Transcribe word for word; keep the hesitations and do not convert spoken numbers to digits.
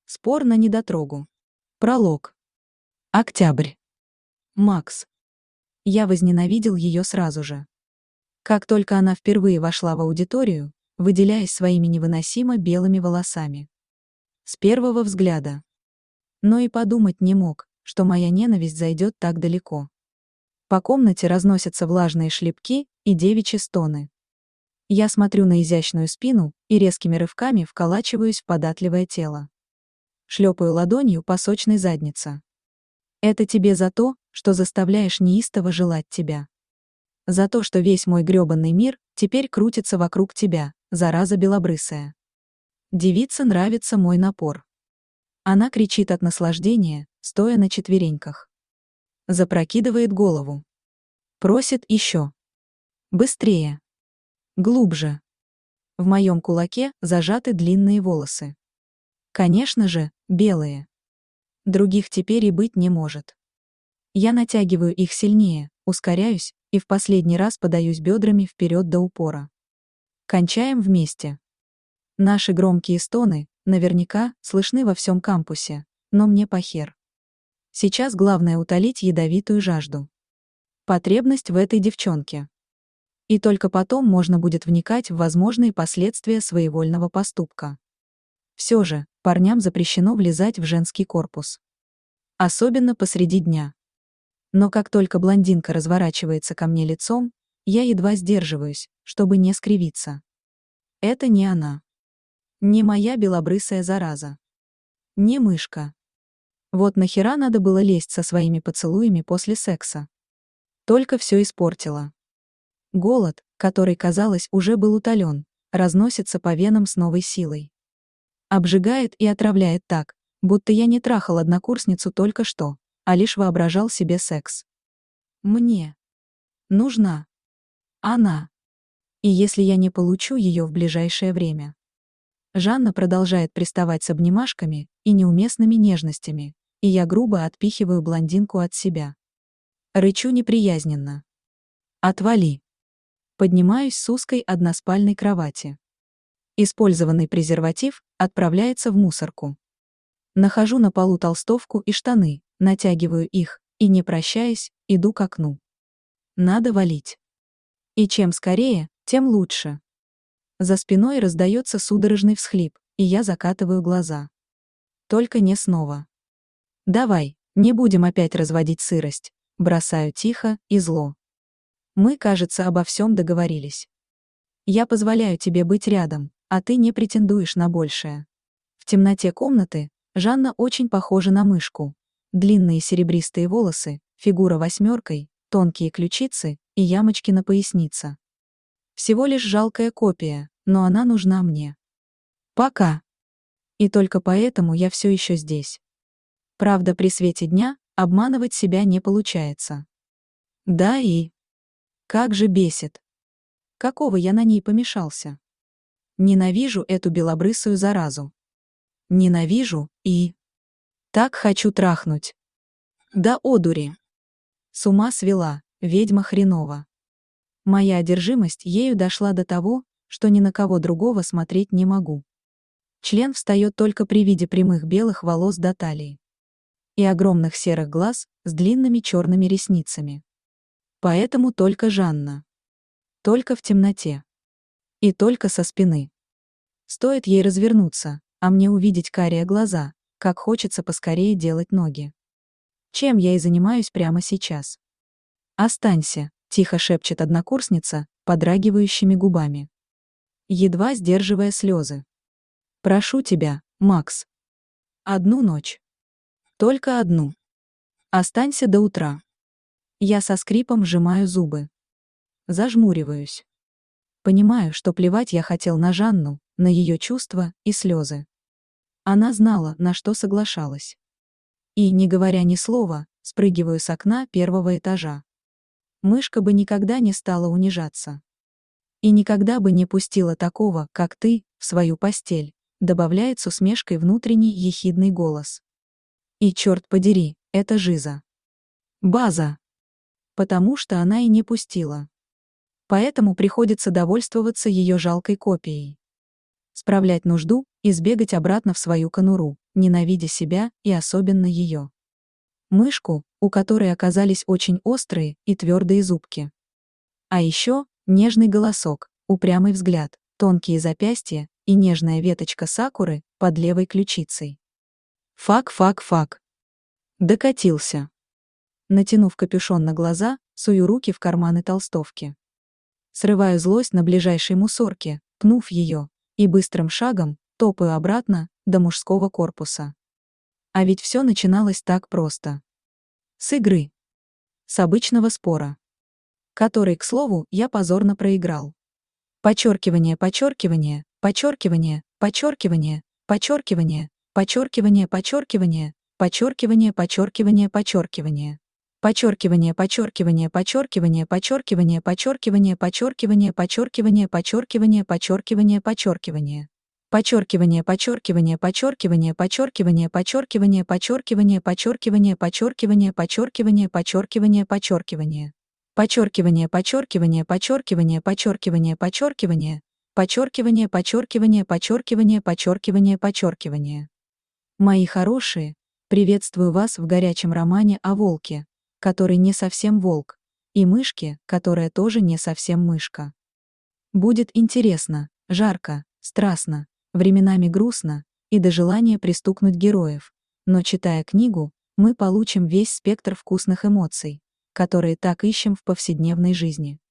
Спор на недотрогу. Пролог. Октябрь. Макс. Я возненавидел ее сразу же. Как только она впервые вошла в аудиторию, выделяясь своими невыносимо белыми волосами. С первого взгляда. Но и подумать не мог, что моя ненависть зайдет так далеко. По комнате разносятся влажные шлепки и девичьи стоны. Я смотрю на изящную спину и резкими рывками вколачиваюсь в податливое тело. Шлепаю ладонью по сочной заднице. Это тебе за то, что заставляешь неистово желать тебя. За то, что весь мой грёбаный мир теперь крутится вокруг тебя, зараза белобрысая. Девице нравится мой напор. Она кричит от наслаждения, стоя на четвереньках. Запрокидывает голову. Просит еще. Быстрее. Глубже. В моем кулаке зажаты длинные волосы. Конечно же, белые. Других теперь и быть не может. Я натягиваю их сильнее, ускоряюсь и в последний раз подаюсь бедрами вперед до упора. Кончаем вместе. Наши громкие стоны, наверняка, слышны во всем кампусе, но мне похер. Сейчас главное утолить ядовитую жажду. Потребность в этой девчонке. И только потом можно будет вникать в возможные последствия своевольного поступка. Все же, парням запрещено влезать в женский корпус. Особенно посреди дня. Но как только блондинка разворачивается ко мне лицом, я едва сдерживаюсь, чтобы не скривиться. Это не она. Не моя белобрысая зараза. Не мышка. Вот нахера надо было лезть со своими поцелуями после секса. Только все испортило. Голод, который, казалось, уже был утолен, разносится по венам с новой силой. Обжигает и отравляет так, будто я не трахал однокурсницу только что, а лишь воображал себе секс. Мне нужна она. И если я не получу ее в ближайшее время. Жанна продолжает приставать с обнимашками и неуместными нежностями, и я грубо отпихиваю блондинку от себя. Рычу неприязненно. Отвали. Поднимаюсь с узкой односпальной кровати. Использованный презерватив отправляется в мусорку. Нахожу на полу толстовку и штаны, натягиваю их, и, не прощаясь, иду к окну. Надо валить. И чем скорее, тем лучше. За спиной раздается судорожный всхлип, и я закатываю глаза. Только не снова. Давай, не будем опять разводить сырость, бросаю тихо и зло. Мы, кажется, обо всем договорились. Я позволяю тебе быть рядом, а ты не претендуешь на большее. В темноте комнаты Жанна очень похожа на мышку. Длинные серебристые волосы, фигура восьмеркой, тонкие ключицы и ямочки на пояснице. Всего лишь жалкая копия, но она нужна мне. Пока. И только поэтому я все еще здесь. Правда, при свете дня обманывать себя не получается. Да и... Как же бесит. Какого я на ней помешался? Ненавижу эту белобрысую заразу. Ненавижу и... Так хочу трахнуть. Да одури. С ума свела, ведьма хренова. Моя одержимость ею дошла до того, что ни на кого другого смотреть не могу. Член встает только при виде прямых белых волос до талии. И огромных серых глаз с длинными черными ресницами. Поэтому только Жанна. Только в темноте. И только со спины. Стоит ей развернуться, а мне увидеть карие глаза, как хочется поскорее делать ноги. Чем я и занимаюсь прямо сейчас. «Останься», — тихо шепчет однокурсница, подрагивающими губами. Едва сдерживая слезы. «Прошу тебя, Макс. Одну ночь. Только одну. Останься до утра». Я со скрипом сжимаю зубы. Зажмуриваюсь. Понимаю, что плевать я хотел на Жанну, на ее чувства и слезы. Она знала, на что соглашалась. И, не говоря ни слова, спрыгиваю с окна первого этажа. Мышка бы никогда не стала унижаться. И никогда бы не пустила такого, как ты, в свою постель, добавляет с усмешкой внутренний ехидный голос. И черт подери, это Жиза. База. Потому что она и не пустила. Поэтому приходится довольствоваться ее жалкой копией. Справлять нужду и сбегать обратно в свою конуру, ненавидя себя и особенно ее. Мышку, у которой оказались очень острые и твердые зубки. А еще нежный голосок, упрямый взгляд, тонкие запястья и нежная веточка сакуры под левой ключицей. Фак-фак-фак. Докатился. Натянув капюшон на глаза, сую руки в карманы толстовки. Срываю злость на ближайшей мусорке, пнув ее, и быстрым шагом топаю обратно до мужского корпуса. А ведь все начиналось так просто. С игры. С обычного спора. Который, к слову, я позорно проиграл. Подчеркивание, подчеркивание, подчеркивание, подчеркивание, подчеркивание, подчеркивание, подчеркивание, подчеркивание, подчеркивание, подчеркивание. Подчеркивание, подчеркивание, подчеркивание, подчеркивание, подчеркивание, подчеркивание, подчеркивание, подчеркивание, подчеркивание, подчеркивание. Подчеркивание, подчеркивание, подчеркивание, подчеркивание, подчеркивание, подчеркивание, подчеркивание, подчеркивание, подчеркивание, подчеркивание, подчеркивание. Подчеркивание, подчеркивание, подчеркивание, подчеркивание, подчеркивание, подчеркивание, подчеркивание, подчеркивание, подчеркивание, подчеркивание. Мои хорошие, приветствую вас в горячем романе о волке, который не совсем волк, и мышке, которая тоже не совсем мышка. Будет интересно, жарко, страстно, временами грустно и до желания пристукнуть героев, но читая книгу, мы получим весь спектр вкусных эмоций, которые так ищем в повседневной жизни.